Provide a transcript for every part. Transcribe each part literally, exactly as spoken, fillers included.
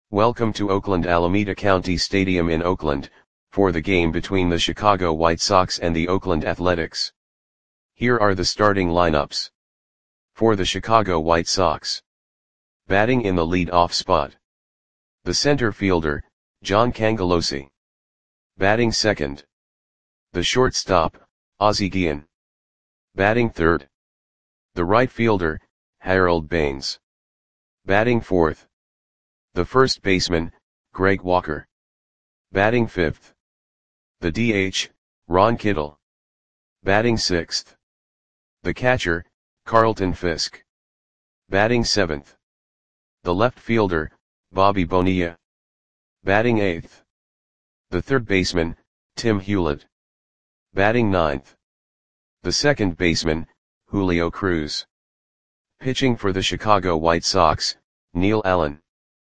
Welcome to Oakland Alameda County Stadium in Oakland, for the game between the Chicago White Sox and the Oakland Athletics. Here are the starting lineups. For the Chicago White Sox. Batting in the lead-off spot. The center fielder, John Cangelosi. Batting second. The shortstop, Ozzie Guillen. Batting third. The right fielder, Harold Baines. Batting fourth. The first baseman, Greg Walker. Batting fifth. The D H, Ron Kittle. Batting sixth. The catcher, Carlton Fisk. Batting seventh. The left fielder, Bobby Bonilla. Batting eighth. The third baseman, Tim Hewlett. Batting ninth. The second baseman, Julio Cruz. Pitching for the Chicago White Sox, Neil Allen.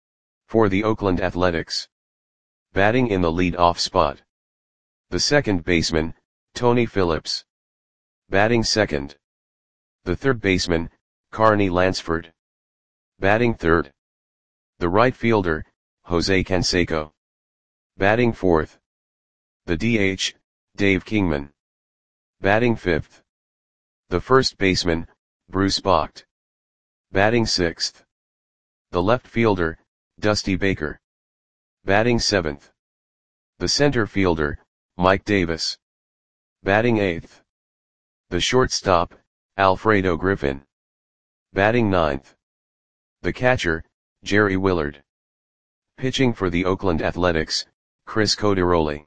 For the Oakland Athletics. Batting in the lead-off spot. The second baseman, Tony Phillips. Batting second. The third baseman, Carney Lansford. Batting third. The right fielder, Jose Canseco. Batting fourth. The D H, Dave Kingman. Batting fifth. The first baseman, Bruce Bocht. Batting sixth. The left fielder, Dusty Baker. Batting seventh. The center fielder, Mike Davis. Batting eighth. The shortstop, Alfredo Griffin. Batting ninth. The catcher, Jerry Willard. Pitching for the Oakland Athletics, Chris Coderoli.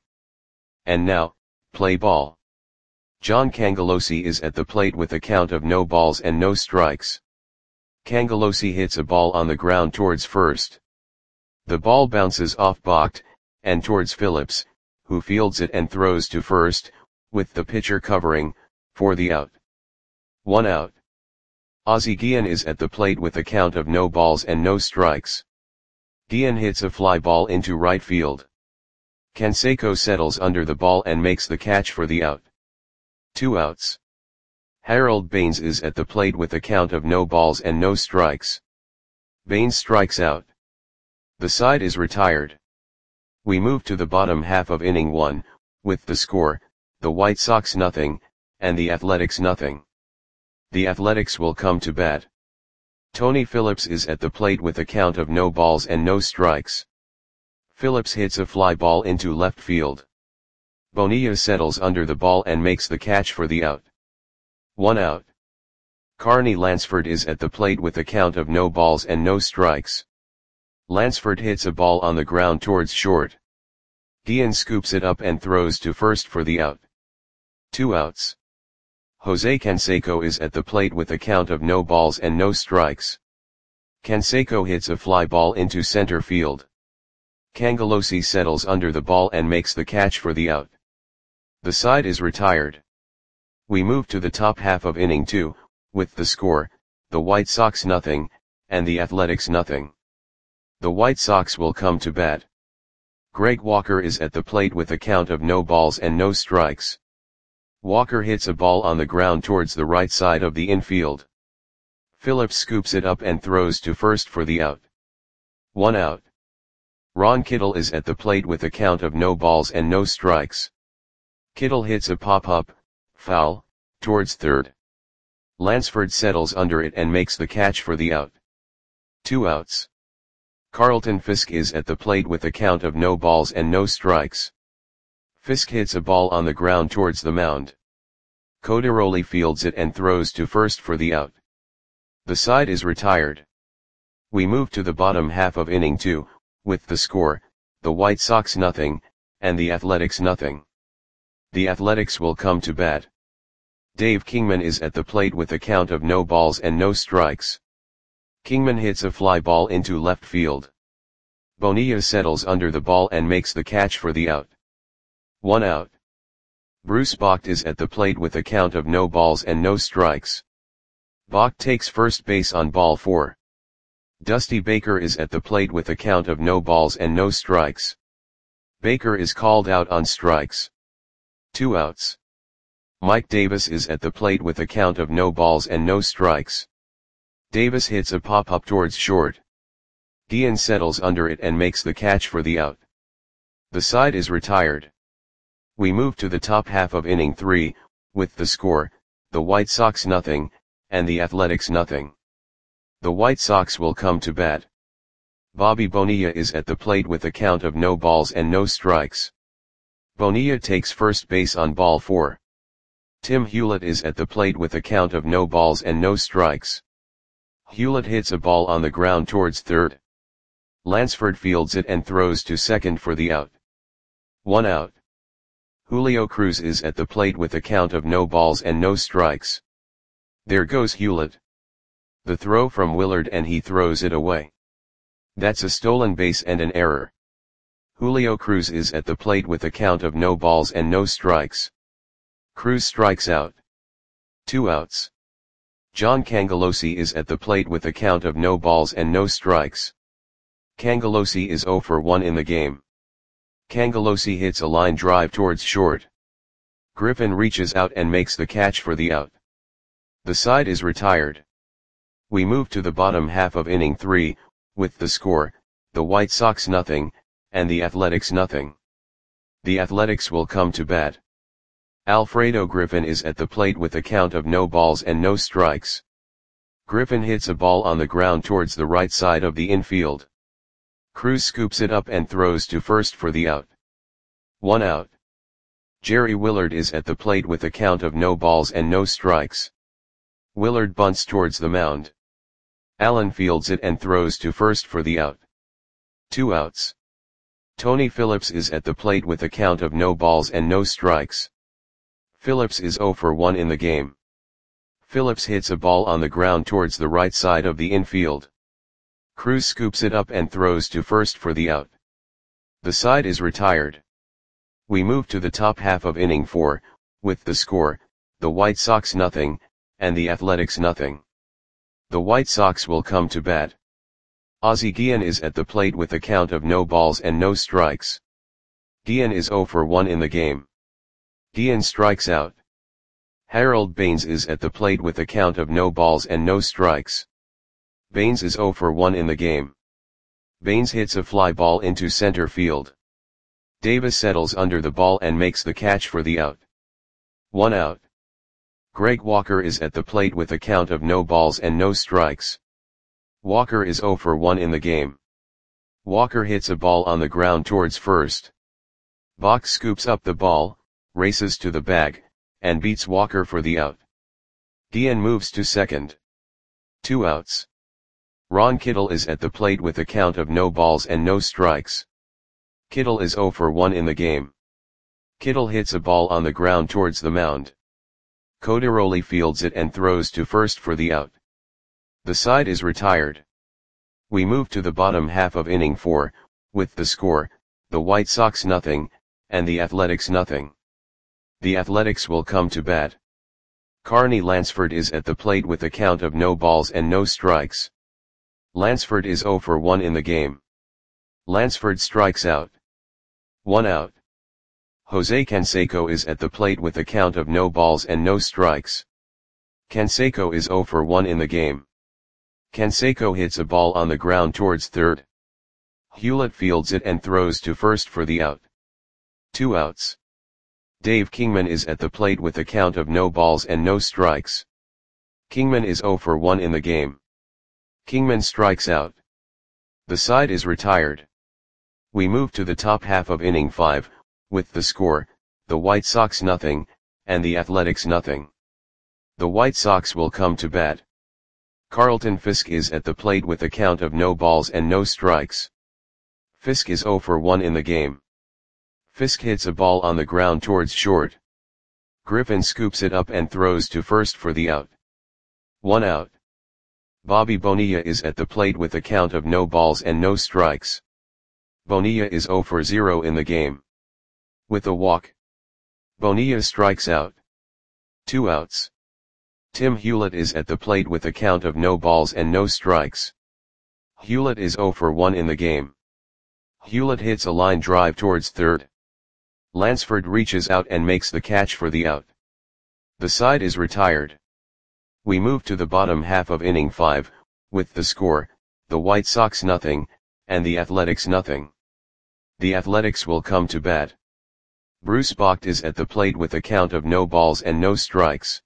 And now, play ball. John Cangelosi is at the plate with a count of no balls and no strikes. Cangelosi hits a ball on the ground towards first. The ball bounces off Bocht, and towards Phillips, who fields it and throws to first, with the pitcher covering, for the out. One out. Ozzie Guillen is at the plate with a count of no balls and no strikes. Guillen hits a fly ball into right field. Canseco settles under the ball and makes the catch for the out. Two outs. Harold Baines is at the plate with a count of no balls and no strikes. Baines strikes out. The side is retired. We move to the bottom half of inning one, with the score, the White Sox nothing, and the Athletics nothing. The Athletics will come to bat. Tony Phillips is at the plate with a count of no balls and no strikes. Phillips hits a fly ball into left field. Bonilla settles under the ball and makes the catch for the out. One out. Carney Lansford is at the plate with a count of no balls and no strikes. Lansford hits a ball on the ground towards short. Guillen scoops it up and throws to first for the out. Two outs. Jose Canseco is at the plate with a count of no balls and no strikes. Canseco hits a fly ball into center field. Cangelosi settles under the ball and makes the catch for the out. The side is retired. We move to the top half of inning two, with the score, the White Sox nothing, and the Athletics nothing. The White Sox will come to bat. Greg Walker is at the plate with a count of no balls and no strikes. Walker hits a ball on the ground towards the right side of the infield. Phillips scoops it up and throws to first for the out. One out. Ron Kittle is at the plate with a count of no balls and no strikes. Kittle hits a pop-up, foul, towards third. Lansford settles under it and makes the catch for the out. Two outs. Carlton Fisk is at the plate with a count of no balls and no strikes. Fisk hits a ball on the ground towards the mound. Coderoli fields it and throws to first for the out. The side is retired. We move to the bottom half of inning two, with the score, the White Sox nothing, and the Athletics nothing. The Athletics will come to bat. Dave Kingman is at the plate with a count of no balls and no strikes. Kingman hits a fly ball into left field. Bonilla settles under the ball and makes the catch for the out. One out. Bruce Bocht is at the plate with a count of no balls and no strikes. Bocht takes first base on ball four. Dusty Baker is at the plate with a count of no balls and no strikes. Baker is called out on strikes. Two outs. Mike Davis is at the plate with a count of no balls and no strikes. Davis hits a pop-up towards short. Guillen settles under it and makes the catch for the out. The side is retired. We move to the top half of inning three, with the score, the White Sox nothing, and the Athletics nothing. The White Sox will come to bat. Bobby Bonilla is at the plate with a count of no balls and no strikes. Bonilla takes first base on ball four. Tim Hewlett is at the plate with a count of no balls and no strikes. Hewlett hits a ball on the ground towards third. Lansford fields it and throws to second for the out. One out. Julio Cruz is at the plate with a count of no balls and no strikes. There goes Hewlett. The throw from Willard and he throws it away. That's a stolen base and an error. Julio Cruz is at the plate with a count of no balls and no strikes. Cruz strikes out. Two outs. John Cangelosi is at the plate with a count of no balls and no strikes. Cangelosi is oh for one in the game. Cangelosi hits a line drive towards short. Griffin reaches out and makes the catch for the out. The side is retired. We move to the bottom half of inning three, with the score, the White Sox nothing, and the Athletics nothing. The Athletics will come to bat. Alfredo Griffin is at the plate with a count of no balls and no strikes. Griffin hits a ball on the ground towards the right side of the infield. Cruz scoops it up and throws to first for the out. One out. Jerry Willard is at the plate with a count of no balls and no strikes. Willard bunts towards the mound. Allen fields it and throws to first for the out. Two outs. Tony Phillips is at the plate with a count of no balls and no strikes. Phillips is oh for one in the game. Phillips hits a ball on the ground towards the right side of the infield. Cruz scoops it up and throws to first for the out. The side is retired. We move to the top half of inning four, with the score, the White Sox nothing, and the Athletics nothing. The White Sox will come to bat. Ozzie Guillen is at the plate with a count of no balls and no strikes. Guillen is oh for one in the game. Guillen strikes out. Harold Baines is at the plate with a count of no balls and no strikes. Baines is oh for one in the game. Baines hits a fly ball into center field. Davis settles under the ball and makes the catch for the out. One out. Greg Walker is at the plate with a count of no balls and no strikes. Walker is oh for one in the game. Walker hits a ball on the ground towards first. Bach scoops up the ball, races to the bag, and beats Walker for the out. Guillen moves to second. Two outs. Ron Kittle is at the plate with a count of no balls and no strikes. Kittle is oh for one in the game. Kittle hits a ball on the ground towards the mound. Coderoli fields it and throws to first for the out. The side is retired. We move to the bottom half of inning four, with the score, the White Sox nothing, and the Athletics nothing. The Athletics will come to bat. Carney Lansford is at the plate with a count of no balls and no strikes. Lansford is oh for one in the game. Lansford strikes out. One out. Jose Canseco is at the plate with a count of no balls and no strikes. Canseco is oh for one in the game. Canseco hits a ball on the ground towards third. Hewlett fields it and throws to first for the out. Two outs. Dave Kingman is at the plate with a count of no balls and no strikes. Kingman is oh for one in the game. Kingman strikes out. The side is retired. We move to the top half of inning five, with the score, the White Sox nothing, and the Athletics nothing. The White Sox will come to bat. Carlton Fisk is at the plate with a count of no balls and no strikes. Fisk is oh for one in the game. Fisk hits a ball on the ground towards short. Griffin scoops it up and throws to first for the out. One out. Bobby Bonilla is at the plate with a count of no balls and no strikes. Bonilla is oh for zero in the game. With a walk. Bonilla strikes out. Two outs. Tim Hewlett is at the plate with a count of no balls and no strikes. Hewlett is oh for one in the game. Hewlett hits a line drive towards third. Lansford reaches out and makes the catch for the out. The side is retired. We move to the bottom half of inning five, with the score, the White Sox nothing, and the Athletics nothing. The Athletics will come to bat. Bruce Bocht is at the plate with a count of no balls and no strikes.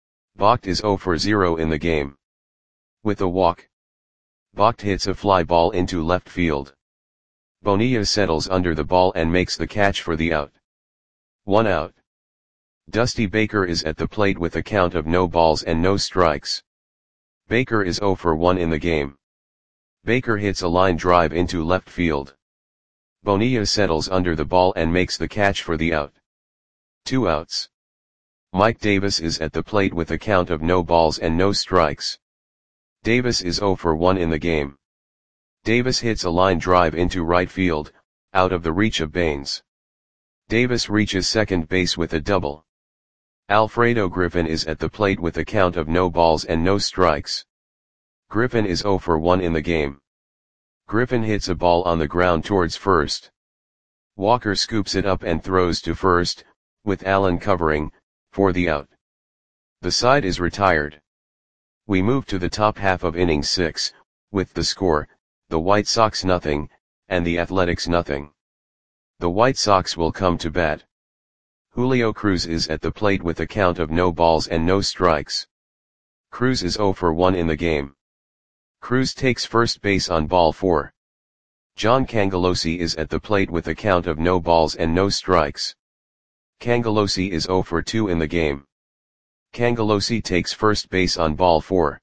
Bocht is zero for zero in the game. With a walk, Bocht hits a fly ball into left field. Bonilla settles under the ball and makes the catch for the out. One out. Dusty Baker is at the plate with a count of no balls and no strikes. Baker is zero for one in the game. Baker hits a line drive into left field. Bonilla settles under the ball and makes the catch for the out. Two outs. Mike Davis is at the plate with a count of no balls and no strikes. Davis is zero for one in the game. Davis hits a line drive into right field, out of the reach of Baines. Davis reaches second base with a double. Alfredo Griffin is at the plate with a count of no balls and no strikes. Griffin is zero for one in the game. Griffin hits a ball on the ground towards first. Walker scoops it up and throws to first, with Allen covering, for the out. The side is retired. We move to the top half of inning six, with the score, the White Sox nothing, and the Athletics nothing. The White Sox will come to bat. Julio Cruz is at the plate with a count of no balls and no strikes. Cruz is zero for one in the game. Cruz takes first base on ball four. John Cangelosi is at the plate with a count of no balls and no strikes. Cangelosi is zero for two in the game. Cangelosi takes first base on ball four.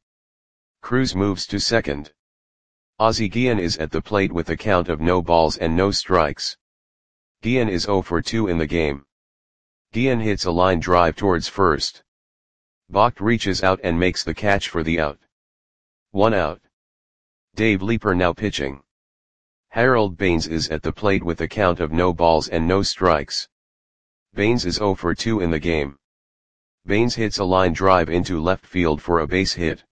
Cruz moves to second. Ozzie Guillen is at the plate with a count of no balls and no strikes. Guillen is zero for two in the game. Guillen hits a line drive towards first. Bocht reaches out and makes the catch for the out. One out. Dave Leeper now pitching. Harold Baines is at the plate with a count of no balls and no strikes. Baines is zero for two in the game. Baines hits a line drive into left field for a base hit.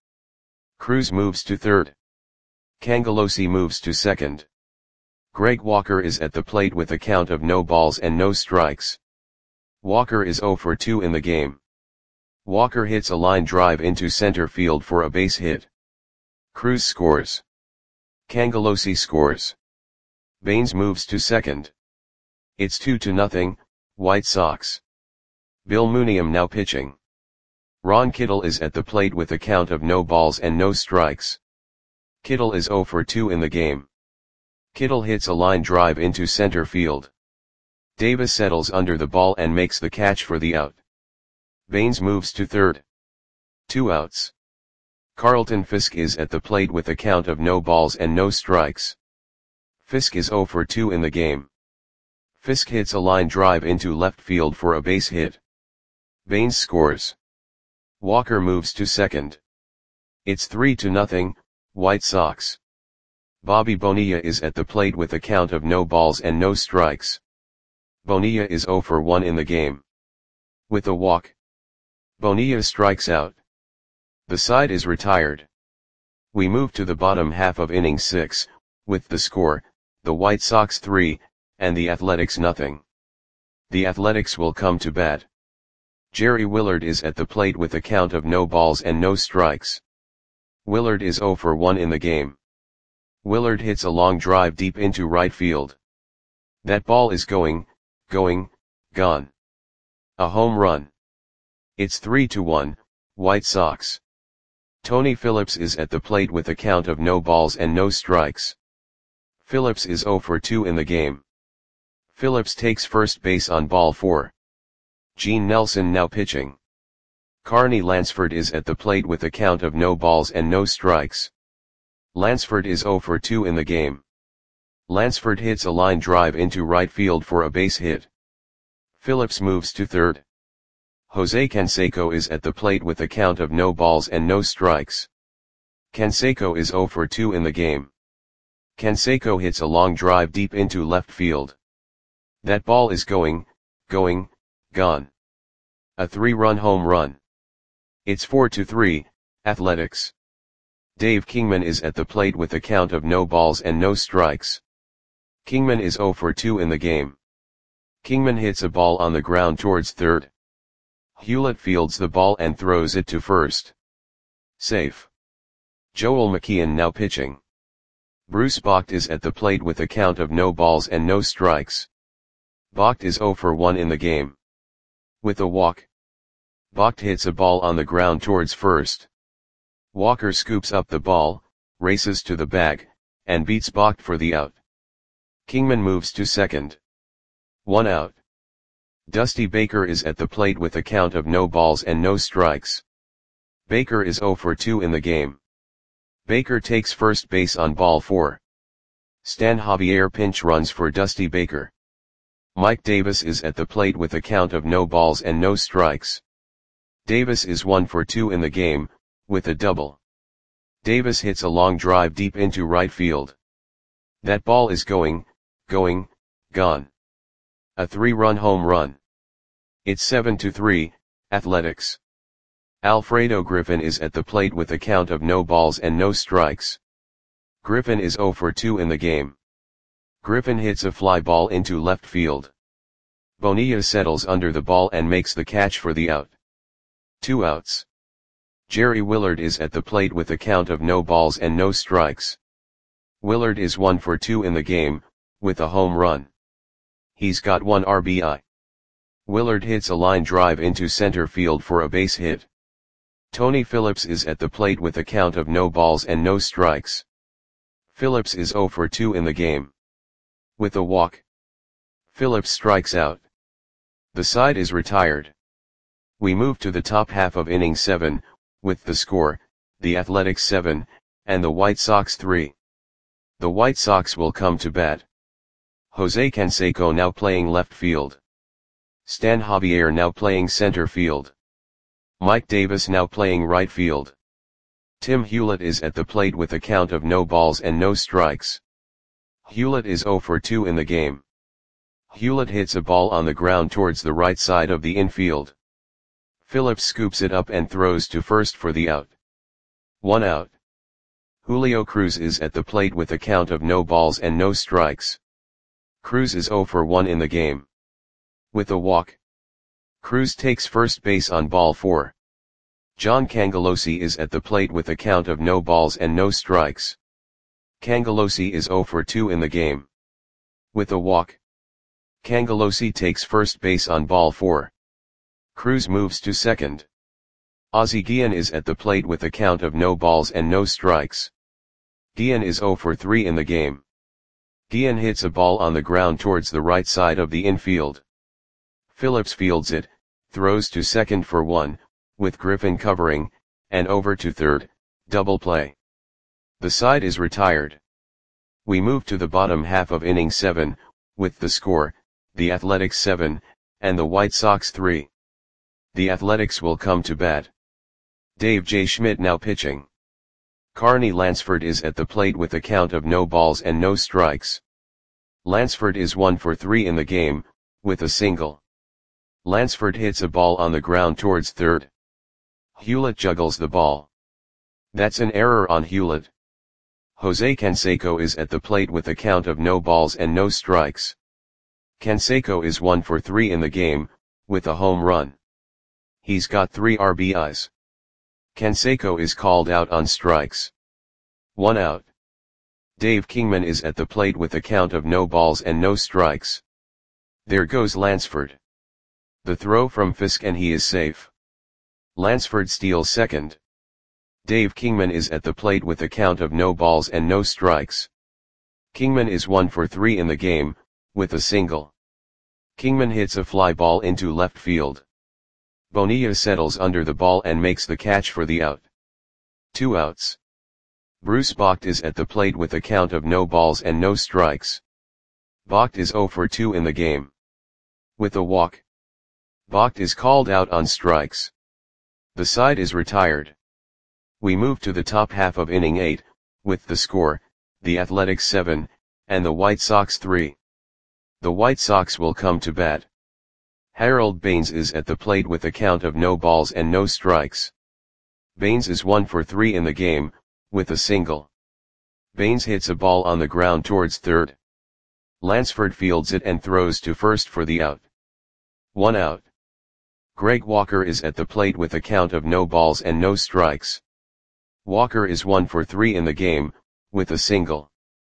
Cruz moves to third. Cangelosi moves to second. Greg Walker is at the plate with a count of no balls and no strikes. Walker is zero for two in the game. Walker hits a line drive into center field for a base hit. Cruz scores. Cangelosi scores. Baines moves to second. It's two to nothing, White Sox. Bill Muneum now pitching. Ron Kittle is at the plate with a count of no balls and no strikes. Kittle is zero for two in the game. Kittle hits a line drive into center field. Davis settles under the ball and makes the catch for the out. Baines moves to third. Two outs. Carlton Fisk is at the plate with a count of no balls and no strikes. Fisk is zero for two in the game. Fisk hits a line drive into left field for a base hit. Baines scores. Walker moves to second. It's three to nothing, White Sox. Bobby Bonilla is at the plate with a count of no balls and no strikes. Bonilla is zero for one in the game. With a walk, Bonilla strikes out. The side is retired. We move to the bottom half of inning six, with the score, the White Sox three, and the Athletics nothing. The Athletics will come to bat. Jerry Willard is at the plate with a count of no balls and no strikes. Willard is zero for one in the game. Willard hits a long drive deep into right field. That ball is going, going, gone. A home run. It's three to one, White Sox. Tony Phillips is at the plate with a count of no balls and no strikes. Phillips is zero for two in the game. Phillips takes first base on ball four. Gene Nelson now pitching. Carney Lansford is at the plate with a count of no balls and no strikes. Lansford is zero for two in the game. Lansford hits a line drive into right field for a base hit. Phillips moves to third. Jose Canseco is at the plate with a count of no balls and no strikes. Canseco is zero for two in the game. Canseco hits a long drive deep into left field. That ball is going, going, gone. A three-run home run. It's four to three, Athletics. Dave Kingman is at the plate with a count of no balls and no strikes. Kingman is zero for two in the game. Kingman hits a ball on the ground towards third. Hewlett fields the ball and throws it to first. Safe. Joel McKeon now pitching. Bruce Bocht is at the plate with a count of no balls and no strikes. Bocht is zero for one in the game. With a walk, Bocht hits a ball on the ground towards first. Walker scoops up the ball, races to the bag, and beats Bocht for the out. Kingman moves to second. One out. Dusty Baker is at the plate with a count of no balls and no strikes. Baker is zero for two in the game. Baker takes first base on ball four. Stan Javier pinch runs for Dusty Baker. Mike Davis is at the plate with a count of no balls and no strikes. Davis is one for two in the game, with a double. Davis hits a long drive deep into right field. That ball is going, going, gone. A three-run home run. It's seven to three, Athletics. Alfredo Griffin is at the plate with a count of no balls and no strikes. Griffin is zero for two in the game. Griffin hits a fly ball into left field. Bonilla settles under the ball and makes the catch for the out. Two outs. Jerry Willard is at the plate with a count of no balls and no strikes. Willard is one for two in the game, with a home run. He's got one R B I. Willard hits a line drive into center field for a base hit. Tony Phillips is at the plate with a count of no balls and no strikes. Phillips is zero for two in the game. With a walk, Phillips strikes out. The side is retired. We move to the top half of inning seven, with the score, the Athletics seven, and the White Sox three. The White Sox will come to bat. Jose Canseco now playing left field. Stan Javier now playing center field. Mike Davis now playing right field. Tim Hewlett is at the plate with a count of no balls and no strikes. Hewlett is zero for two in the game. Hewlett hits a ball on the ground towards the right side of the infield. Phillips scoops it up and throws to first for the out. One out. Julio Cruz is at the plate with a count of no balls and no strikes. Cruz is zero for one in the game. With a walk, Cruz takes first base on ball four. John Cangelosi is at the plate with a count of no balls and no strikes. Cangelosi is zero for two in the game. With a walk, Cangelosi takes first base on ball four. Cruz moves to second. Ozzie Guillen is at the plate with a count of no balls and no strikes. Guillen is zero for three in the game. Guillen hits a ball on the ground towards the right side of the infield. Phillips fields it, throws to second for one, with Griffin covering, and over to third, double play. The side is retired. We move to the bottom half of inning seven, with the score, the Athletics seven, and the White Sox three. The Athletics will come to bat. Dave J. Schmidt now pitching. Carney Lansford is at the plate with a count of no balls and no strikes. Lansford is one for three in the game, with a single. Lansford hits a ball on the ground towards third. Hewlett juggles the ball. That's an error on Hewlett. Jose Canseco is at the plate with a count of no balls and no strikes. Canseco is one for three in the game, with a home run. He's got three R B Is. Canseco is called out on strikes. One out. Dave Kingman is at the plate with a count of no balls and no strikes. There goes Lansford. The throw from Fisk and he is safe. Lansford steals second. Dave Kingman is at the plate with a count of no balls and no strikes. Kingman is one for three in the game, with a single. Kingman hits a fly ball into left field. Bonilla settles under the ball and makes the catch for the out. Two outs. Bruce Bocht is at the plate with a count of no balls and no strikes. Bocht is zero for two in the game. With a walk, Bocht is called out on strikes. The side is retired. We move to the top half of inning eight, with the score, the Athletics seven, and the White Sox three. The White Sox will come to bat. Harold Baines is at the plate with a count of no balls and no strikes. Baines is one for three in the game, with a single. Baines hits a ball on the ground towards third. Lansford fields it and throws to first for the out. One out. Greg Walker is at the plate with a count of no balls and no strikes. Walker is one for three in the game, with a single.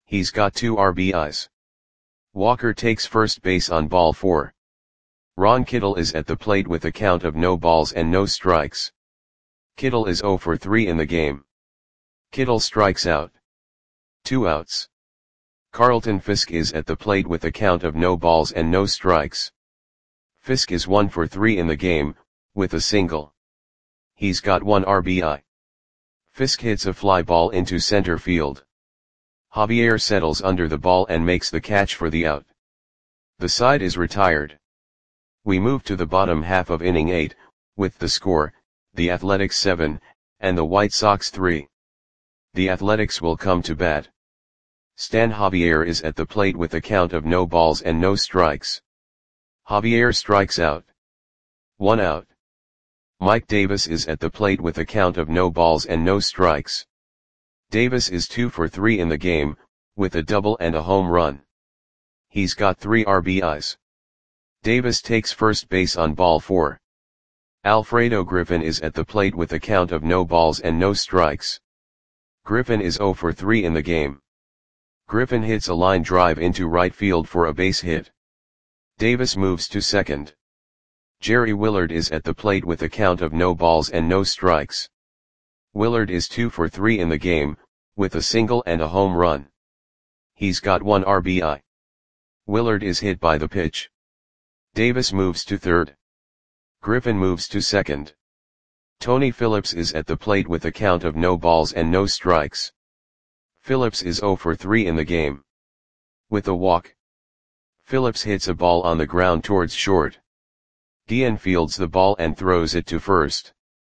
He's got two R B Is. Walker takes first base on ball four. Ron Kittle is at the plate with a count of no balls and no strikes. Kittle is zero for three in the game. Kittle strikes out. Two outs. Carlton Fisk is at the plate with a count of no balls and no strikes. Fisk is one for three in the game, with a single. He's got one R B I. Fisk hits a fly ball into center field. Javier settles under the ball and makes the catch for the out. The side is retired. We move to the bottom half of inning eight, with the score, the Athletics seven, and the White Sox three. The Athletics will come to bat. Stan Javier is at the plate with a count of no balls and no strikes. Javier strikes out. One out. Mike Davis is at the plate with a count of no balls and no strikes. Davis is two for three in the game, with a double and a home run. He's got three R B Is. Davis takes first base on ball four. Alfredo Griffin is at the plate with a count of no balls and no strikes. Griffin is zero for three in the game. Griffin hits a line drive into right field for a base hit. Davis moves to second. Jerry Willard is at the plate with a count of no balls and no strikes. Willard is two for three in the game, with a single and a home run. He's got one R B I. Willard is hit by the pitch. Davis moves to third. Griffin moves to second. Tony Phillips is at the plate with a count of no balls and no strikes. Phillips is zero for three in the game. With a walk. Phillips hits a ball on the ground towards short. Guillen fields the ball and throws it to first.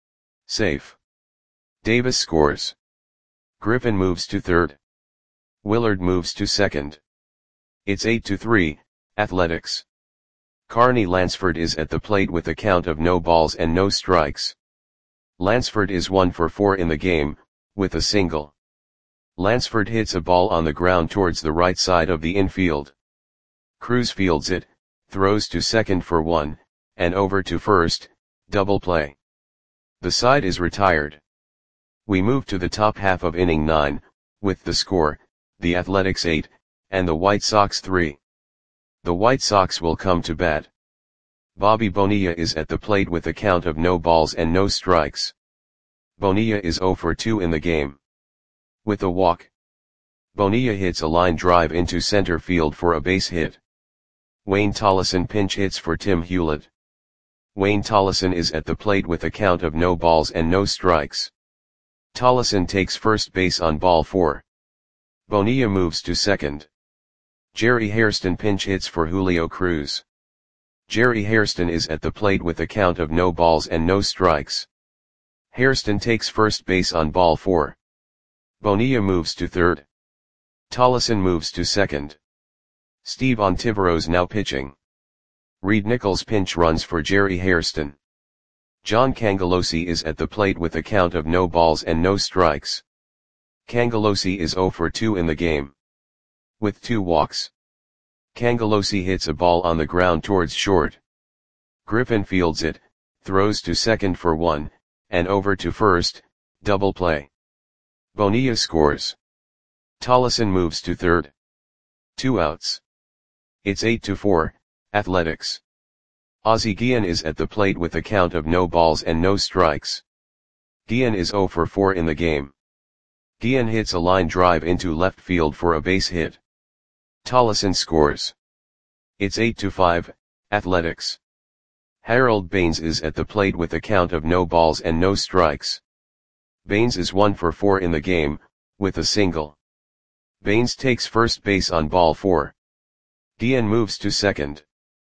Safe. Davis scores. Griffin moves to third. Willard moves to second. It's eight to three, Athletics. Carney Lansford is at the plate with a count of no balls and no strikes. Lansford is one for four in the game, with a single. Lansford hits a ball on the ground towards the right side of the infield. Cruz fields it, throws to second for one, and over to first, double play. The side is retired. We move to the top half of inning nine, with the score, the Athletics eight, and the White Sox three. The White Sox will come to bat. Bobby Bonilla is at the plate with a count of no balls and no strikes. Bonilla is zero for two in the game. With a walk. Bonilla hits a line drive into center field for a base hit. Wayne Tollison pinch hits for Tim Hewlett. Wayne Tollison is at the plate with a count of no balls and no strikes. Tollison takes first base on ball four. Bonilla moves to second. Jerry Hairston pinch hits for Julio Cruz. Jerry Hairston is at the plate with a count of no balls and no strikes. Hairston takes first base on ball four. Bonilla moves to third. Tollison moves to second. Steve Ontiveros now pitching. Reed Nichols pinch runs for Jerry Hairston. John Cangelosi is at the plate with a count of no balls and no strikes. Cangelosi is zero for two in the game. With two walks. Cangelosi hits a ball on the ground towards short. Griffin fields it, throws to second for one, and over to first, double play. Bonilla scores. Tollison moves to third. Two outs. It's eight to four, Athletics. Ozzie Guillen is at the plate with a count of no balls and no strikes. Guillen is zero for four in the game. Guillen hits a line drive into left field for a base hit. Tollison scores. It's eight to five, Athletics. Harold Baines is at the plate with a count of no balls and no strikes. Baines is one for four in the game, with a single. Baines takes first base on ball four. Guillen moves to second.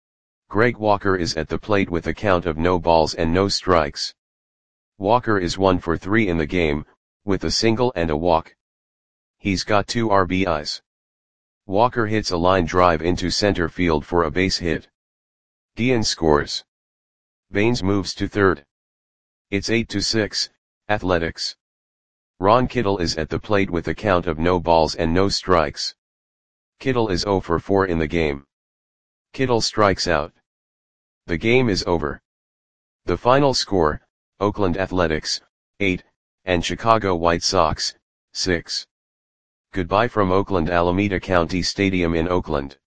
Greg Walker is at the plate with a count of no balls and no strikes. Walker is one for three in the game, with a single and a walk. He's got two R B Is. Walker hits a line drive into center field for a base hit. Guillen scores. Baines moves to third. It's eight to six, Athletics. Ron Kittle is at the plate with a count of no balls and no strikes. Kittle is zero for four in the game. Kittle strikes out. The game is over. The final score, Oakland Athletics, eight, and Chicago White Sox, six. Goodbye from Oakland Alameda County Stadium in Oakland.